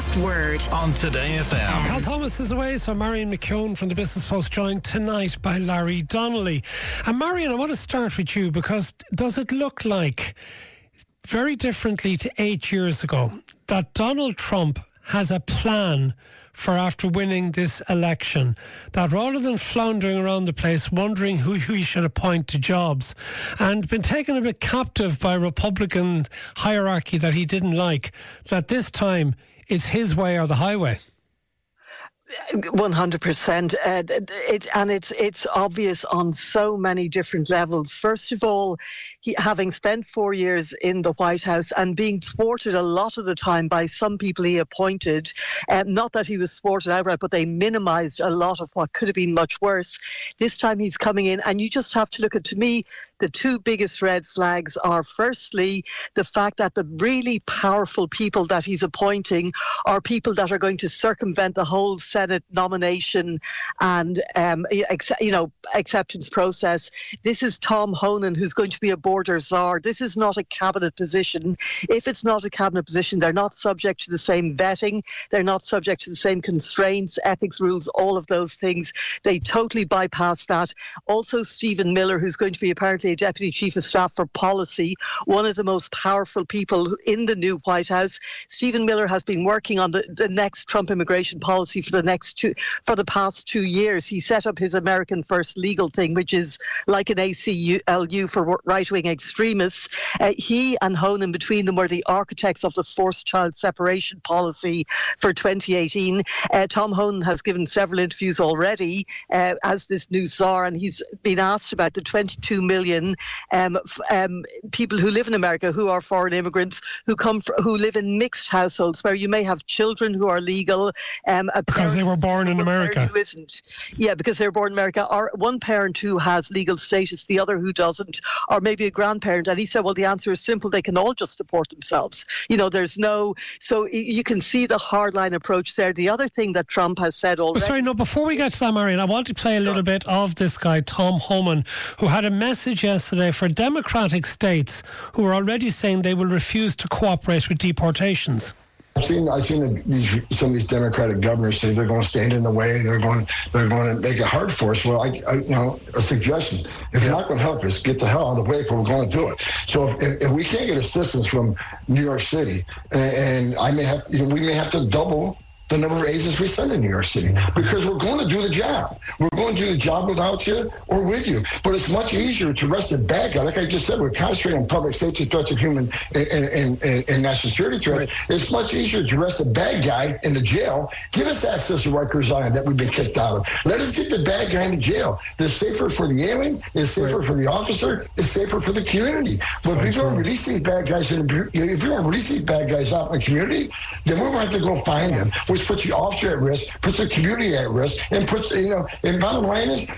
last word on Today FM. Cal Thomas is away, so Marion McKeown from the Business Post joined tonight by Larry Donnelly. And Marion, I want to start with you, because does it look like, very differently to 8 years ago, that Donald Trump has a plan for after winning this election, that rather than floundering around the place wondering who he should appoint to jobs and been taken a bit captive by Republican hierarchy that he didn't like, that this time it's his way or the highway? 100%. It's obvious on so many different levels. First of all, having spent 4 years in the White House and being thwarted a lot of the time by some people he appointed, not that he was thwarted outright, but they minimised a lot of what could have been much worse. This time he's coming in, and you just have to look at, to me, the two biggest red flags are, firstly, the fact that the really powerful people that he's appointing are people that are going to circumvent the whole Senate nomination and acceptance process. This is Tom Honan, who's going to be a border czar. This is not a cabinet position. If it's not a cabinet position, they're not subject to the same vetting. They're not subject to the same constraints, ethics rules, all of those things. They totally bypass that. Also, Stephen Miller, who's going to be apparently a Deputy Chief of Staff for Policy, one of the most powerful people in the new White House. Stephen Miller has been working on the next Trump immigration policy for the past 2 years. He set up his American First legal thing, which is like an ACLU for right-wing extremists. He and Honan, between them, were the architects of the forced child separation policy for 2018. Tom Honan has given several interviews already as this new czar, and he's been asked about the 22 million people who live in America who are foreign immigrants who live in mixed households where you may have children who are legal. Because they were born in America. Who isn't. Yeah, because they were born in America. Or one parent who has legal status, the other who doesn't, or maybe a grandparent. And he said, well, the answer is simple. They can all just deport themselves. So you can see the hardline approach there. The other thing that Trump has said already. Before we get to that, Marion, I want to play a little bit of this guy, Tom Homan, who had a message yesterday for Democratic states who are already saying they will refuse to cooperate with deportations. I've seen some of these Democratic governors say they're going to stand in the way. They're going to make it hard for us. Well, a suggestion: if you're not going to help us, get the hell out of the way, because we're going to do it. So if we can't get assistance from New York City, and we may have to double the number of agents we send in New York City, because we're going to do the job. We're going to do the job without you or with you. But it's much easier to arrest a bad guy. Like I just said, we're concentrating on public safety threats of human and national security threats. Right. It's much easier to arrest a bad guy in the jail. Give us access to Rikers Island that we've been kicked out of. Let us get the bad guy into jail. It's safer for the alien. It's safer for the officer. It's safer for the community. But if you're going to release these bad guys out in the community, then we're going to have to go find them, which puts the officer at risk, puts the community at risk, and and bottom line is,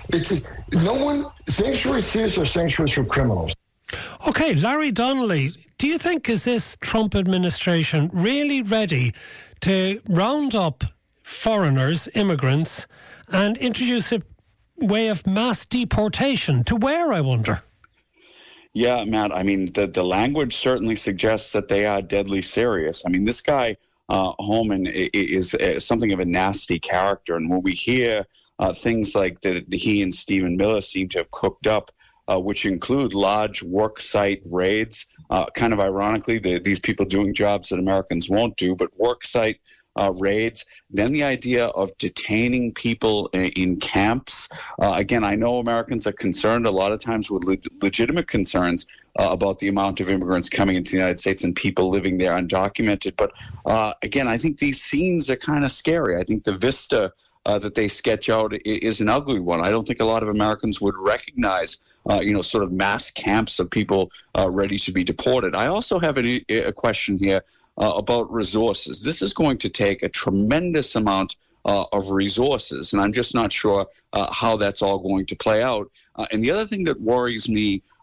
sanctuary cities are sanctuaries for criminals. Okay, Larry Donnelly, do you think is this Trump administration really ready to round up foreigners, immigrants, and introduce a way of mass deportation? To where, I wonder? Yeah, Matt, I mean, the language certainly suggests that they are deadly serious. I mean, this guy, Homan, is something of a nasty character. And when we hear things like that he and Stephen Miller seem to have cooked up, which include large work site raids, kind of ironically, these people doing jobs that Americans won't do, but work site raids, then the idea of detaining people in camps. Again, I know Americans are concerned a lot of times with legitimate concerns about the amount of immigrants coming into the United States and people living there undocumented. But again, I think these scenes are kind of scary. I think the vista that they sketch out is an ugly one. I don't think a lot of Americans would recognize sort of mass camps of people ready to be deported. I also have a question here about resources. This is going to take a tremendous amount of resources, and I'm just not sure how that's all going to play out. And the other thing that worries me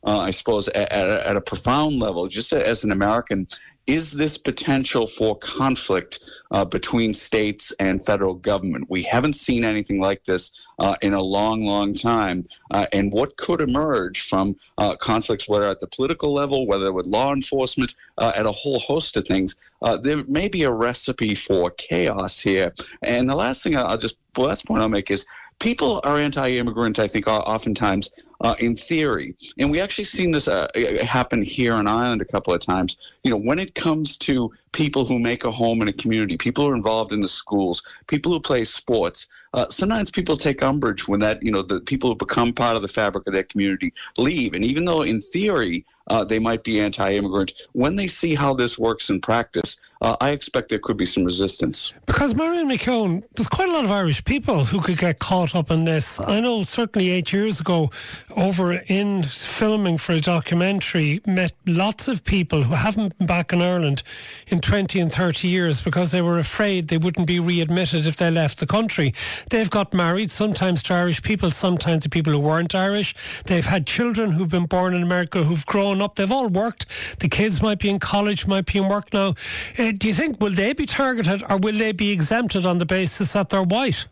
I suppose, at a profound level, just as an American, is this potential for conflict between states and federal government? We haven't seen anything like this in a long, long time. And what could emerge from conflicts, whether at the political level, whether with law enforcement, at a whole host of things, there may be a recipe for chaos here. And the last thing last point I'll make is people are anti-immigrant, I think, oftentimes in theory. And we actually seen this happen here in Ireland a couple of times. When it comes to people who make a home in a community, people who are involved in the schools, people who play sports, sometimes people take umbrage when the people who become part of the fabric of their community leave. And even though in theory they might be anti-immigrant, when they see how this works in practice, I expect there could be some resistance. Because Marion McKeown, there's quite a lot of Irish people who could get caught up in this. I know certainly 8 years ago, over in filming for a documentary, met lots of people who haven't been back in Ireland in 20 and 30 years because they were afraid they wouldn't be readmitted if they left the country. They've got married, sometimes to Irish people, sometimes to people who weren't Irish. They've had children who've been born in America, who've grown up. They've all worked. The kids might be in college, might be in work now. Do you think, will they be targeted or will they be exempted on the basis that they're white?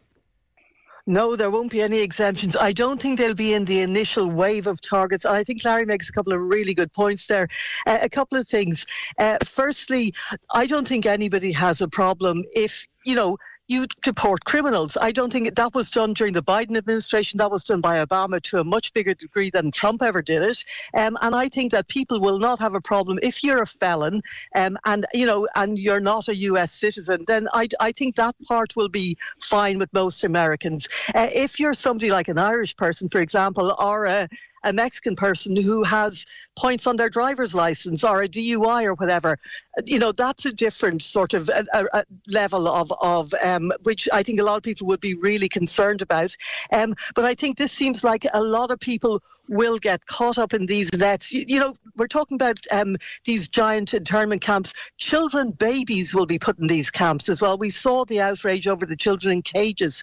No, there won't be any exemptions. I don't think they'll be in the initial wave of targets. I think Larry makes a couple of really good points there. A couple of things. Firstly, I don't think anybody has a problem if, you deport criminals. I don't think that was done during the Biden administration. That was done by Obama to a much bigger degree than Trump ever did it. And I think that people will not have a problem if you're a felon and you're not a US citizen, then I think that part will be fine with most Americans. If you're somebody like an Irish person, for example, or a Mexican person who has points on their driver's license or a DUI or whatever, that's a different sort of a level of which I think a lot of people would be really concerned about. But I think this seems like a lot of people will get caught up in these nets. We're talking about these giant internment camps. Children, babies will be put in these camps as well. We saw the outrage over the children in cages.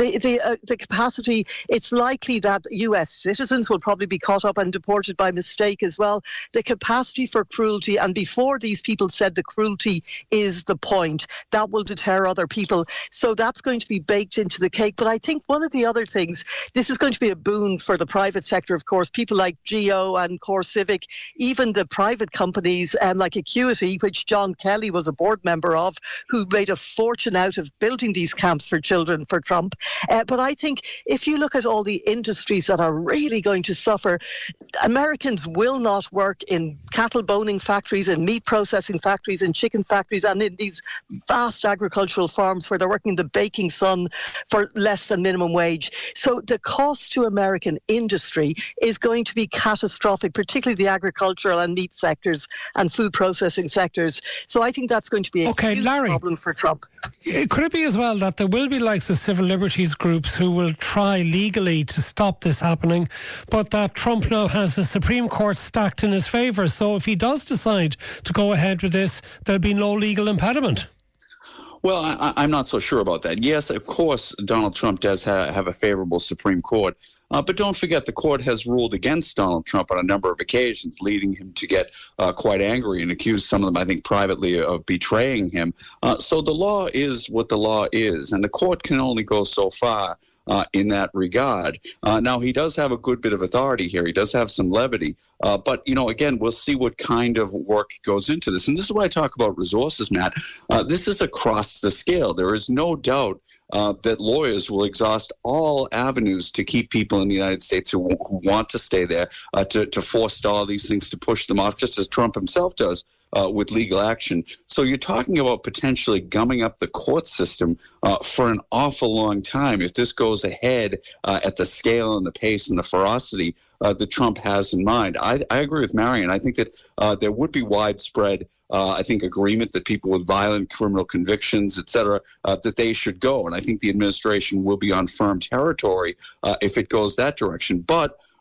The capacity, it's likely that US citizens will probably be caught up and deported by mistake as well. The capacity for cruelty, and before these people said the cruelty is the point, that will deter other people. So that's going to be baked into the cake. But I think one of the other things, this is going to be a boon for the private sector, of course, people like Geo and CoreCivic, even the private companies like Acuity, which John Kelly was a board member of, who made a fortune out of building these camps for children for Trump. But I think if you look at all the industries that are really going to suffer, Americans will not work in cattle boning factories, in meat processing factories, in chicken factories, and in these vast agricultural farms where they're working in the baking sun for less than minimum wage. So the cost to American industry is going to be catastrophic, particularly the agricultural and meat sectors and food processing sectors. So I think that's going to be a huge problem for Trump. Could it be as well that there will be likes of civil liberties groups who will try legally to stop this happening, but that Trump now has the Supreme Court stacked in his favour? So if he does decide to go ahead with this, there'll be no legal impediment. Well, I'm not so sure about that. Yes, of course, Donald Trump does have a favorable Supreme Court. But don't forget, the court has ruled against Donald Trump on a number of occasions, leading him to get quite angry and accuse some of them, I think, privately of betraying him. So the law is what the law is, and the court can only go so far in that regard. Now, he does have a good bit of authority here. He does have some levity. But, again, we'll see what kind of work goes into this. And this is why I talk about resources, Matt. This is across the scale. There is no doubt that lawyers will exhaust all avenues to keep people in the United States who want to stay there, to forestall these things, to push them off, just as Trump himself does with legal action. So you're talking about potentially gumming up the court system for an awful long time if this goes ahead at the scale and the pace and the ferocity that Trump has in mind. I agree with Marion. I think that there would be widespread agreement that people with violent criminal convictions, et cetera, that they should go. And I think the administration will be on firm territory if it goes that direction. But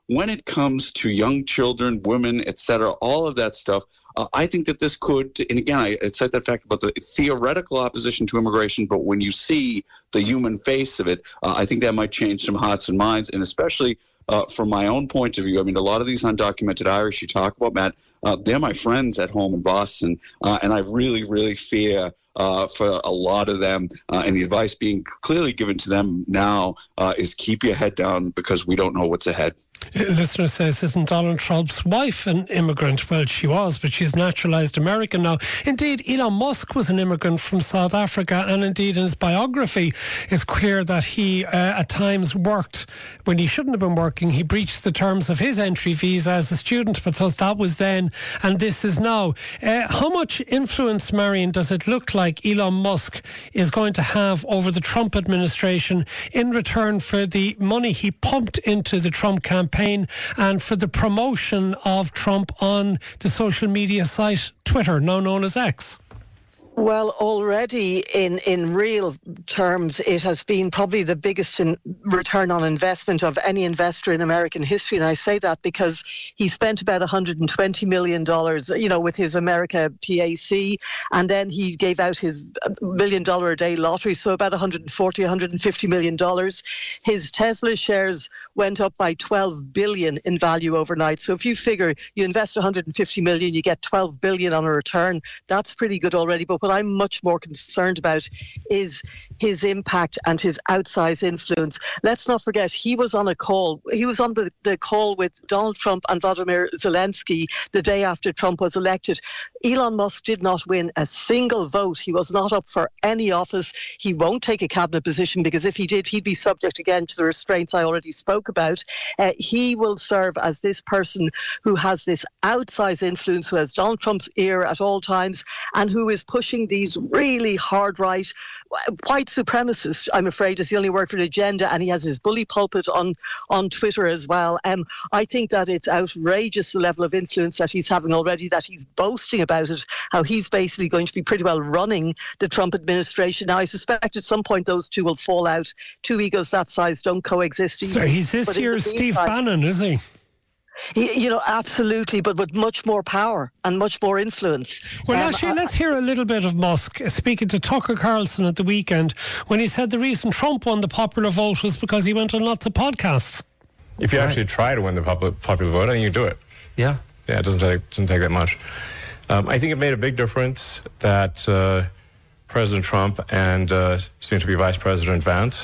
when it comes to young children, women, etc., all of that stuff, I think that this could, and again, I said that fact about the theoretical opposition to immigration, but when you see the human face of it, I think that might change some hearts and minds, and especially from my own point of view. I mean, a lot of these undocumented Irish you talk about, Matt, they're my friends at home in Boston, and I really, really fear for a lot of them, and the advice being clearly given to them now is keep your head down because we don't know what's ahead. A listener says, isn't Donald Trump's wife an immigrant? Well, she was, but she's naturalised American now. Indeed, Elon Musk was an immigrant from South Africa, and indeed in his biography it's clear that he at times worked when he shouldn't have been working. He breached the terms of his entry visa as a student, but so that was then and this is now. How much influence, Marion, does it look like Elon Musk is going to have over the Trump administration in return for the money he pumped into the Trump campaign and for the promotion of Trump on the social media site Twitter, now known as X? Well, already in real terms, it has been probably the biggest return on investment of any investor in American history. And I say that because he spent about $120 million, with his America PAC. And then he gave out his $1 million a day lottery. So about $150 million. His Tesla shares went up by $12 billion in value overnight. So if you figure you invest $150 million, you get $12 billion on a return. That's pretty good already. But what I'm much more concerned about is his impact and his outsized influence. Let's not forget, he was on a call. He was on the call with Donald Trump and Vladimir Zelensky the day after Trump was elected. Elon Musk did not win a single vote. He was not up for any office. He won't take a cabinet position because if he did, he'd be subject again to the restraints I already spoke about. He will serve as this person who has this outsized influence, who has Donald Trump's ear at all times, and who is pushing these really hard right, white supremacists, I'm afraid, is the only word for the agenda, and he has his bully pulpit on Twitter as well. I think that it's outrageous the level of influence that he's having already, that he's boasting about it, how he's basically going to be pretty well running the Trump administration. Now, I suspect at some point those two will fall out. Two egos that size don't coexist. So he's this year's Steve Bannon, is he? Absolutely, but with much more power and much more influence. Well, actually, let's hear a little bit of Musk speaking to Tucker Carlson at the weekend when he said the reason Trump won the popular vote was because he went on lots of podcasts. If you actually try to win the popular vote, I think you do it. Yeah, it doesn't take that much. I think it made a big difference that President Trump and soon-to-be Vice President Vance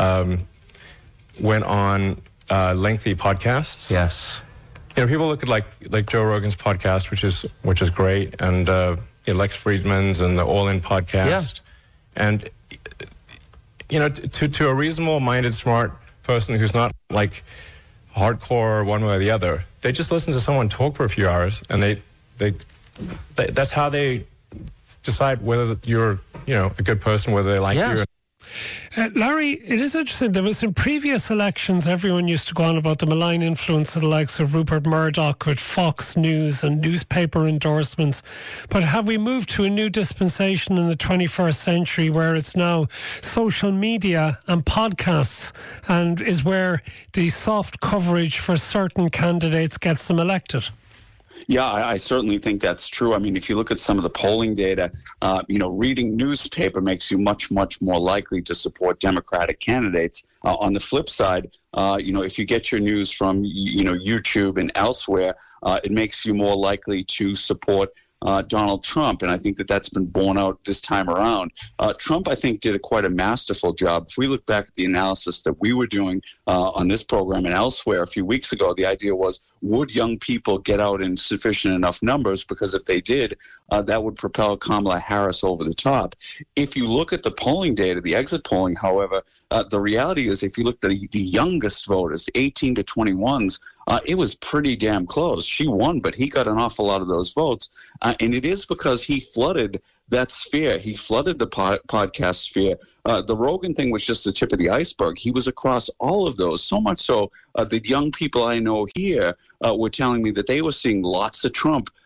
went on lengthy podcasts. Yes. People look at like Joe Rogan's podcast, which is great, and Lex Friedman's and the All In podcast, and to a reasonable-minded, smart person who's not like hardcore one way or the other, they just listen to someone talk for a few hours, and they that's how they decide whether you're a good person, whether they like you. Larry, it is interesting. There was in previous elections, everyone used to go on about the malign influence of the likes of Rupert Murdoch with Fox News and newspaper endorsements. But have we moved to a new dispensation in the 21st century where it's now social media and podcasts and is where the soft coverage for certain candidates gets them elected? Yeah, I certainly think that's true. I mean, if you look at some of the polling data, reading newspaper makes you much, much more likely to support Democratic candidates. On the flip side, if you get your news from, YouTube and elsewhere, it makes you more likely to support Donald Trump, and I think that's been borne out this time around. Trump, I think, did quite a masterful job. If we look back at the analysis that we were doing on this program and elsewhere a few weeks ago, the idea was, would young people get out in sufficient enough numbers? Because if they did, that would propel Kamala Harris over the top. If you look at the polling data, the exit polling, however, the reality is if you look at the youngest voters, 18 to 21s, it was pretty damn close. She won, but he got an awful lot of those votes. And it is because he flooded that sphere. He flooded the podcast sphere. The Rogan thing was just the tip of the iceberg. He was across all of those, so much so the young people I know here were telling me that they were seeing lots of Trump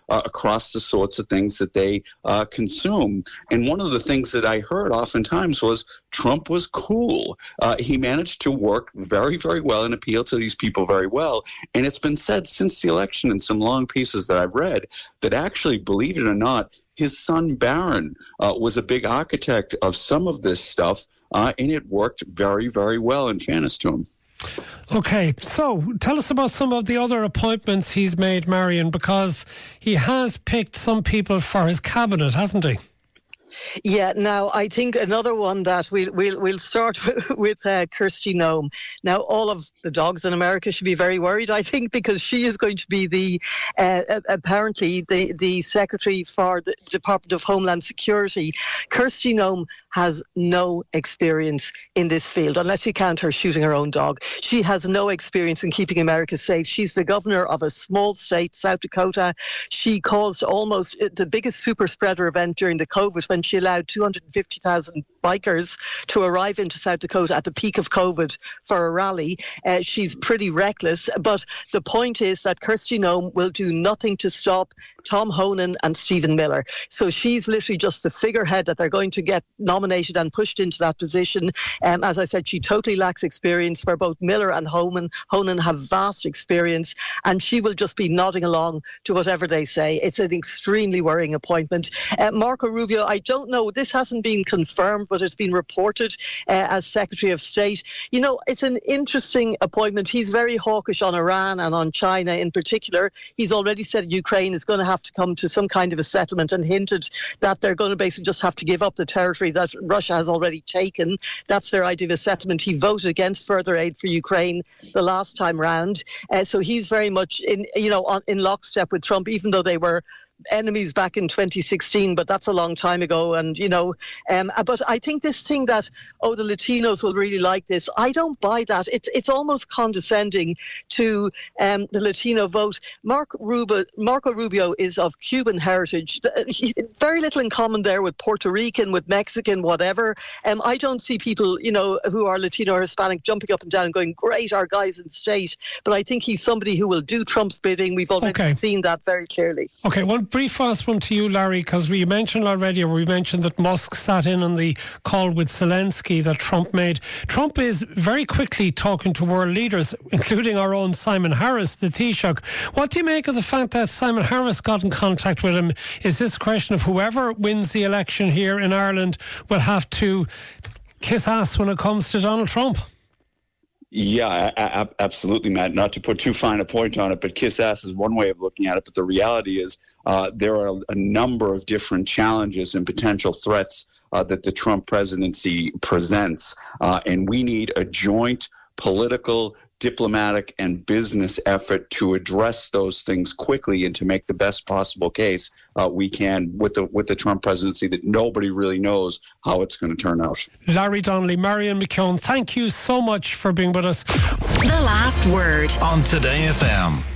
across the sorts of things that they consume. And one of the things that I heard oftentimes was Trump was cool. He managed to work very, very well and appeal to these people very well. And it's been said since the election in some long pieces that I've read that actually, believe it or not, his son Barron was a big architect of some of this stuff, and it worked very, very well, in fairness to him. Okay, so tell us about some of the other appointments he's made, Marion, because he has picked some people for his cabinet, hasn't he? Yeah, now I think another one that we'll start with Kristi Noem. Now, all of the dogs in America should be very worried, I think, because she is going to be the apparently the Secretary for the Department of Homeland Security. Kristi Noem has no experience in this field, unless you count her shooting her own dog. She has no experience in keeping America safe. She's the governor of a small state, South Dakota. She caused almost the biggest super spreader event during the COVID when she allowed 250,000 bikers to arrive into South Dakota at the peak of COVID for a rally. She's pretty reckless, but the point is that Kristi Noem will do nothing to stop Tom Honan and Stephen Miller. So she's literally just the figurehead that they're going to get nominated and pushed into that position. As I said, she totally lacks experience, where both Miller and Honan have vast experience, and she will just be nodding along to whatever they say. It's an extremely worrying appointment. Marco Rubio, I don't know, this hasn't been confirmed, but it's been reported as Secretary of State. You know, it's an interesting appointment. He's very hawkish on Iran and on China in particular. He's already said Ukraine is going to have to come to some kind of a settlement, and hinted that they're going to basically just have to give up the territory that Russia has already taken. That's their idea of a settlement. He voted against further aid for Ukraine the last time round. So he's very much in lockstep with Trump, even though they were enemies back in 2016, but that's a long time ago. And but I think this thing that the Latinos will really like this, I don't buy that. It's almost condescending to the Latino vote. Marco Rubio is of Cuban heritage. Very little in common there with Puerto Rican, with Mexican, whatever. I don't see people who are Latino or Hispanic jumping up and down and going, great, our guy's in state. But I think he's somebody who will do Trump's bidding. We've already seen that very clearly. Okay, one brief last one to you, Larry, because we mentioned that Musk sat in on the call with Zelensky that Trump made. Trump is very quickly talking to world leaders, including our own Simon Harris, the Taoiseach. What do you make of the fact that Simon Harris got in contact with him? Is this a question of whoever wins the election here in Ireland will have to kiss ass when it comes to Donald Trump? Yeah, absolutely, Matt. Not to put too fine a point on it, but kiss ass is one way of looking at it. But the reality is there are a number of different challenges and potential threats that the Trump presidency presents. And we need a joint political, diplomatic, and business effort to address those things quickly and to make the best possible case we can with the Trump presidency that nobody really knows how it's going to turn out. Larry Donnelly, Marion McKeown, thank you so much for being with us. The Last Word on Today FM.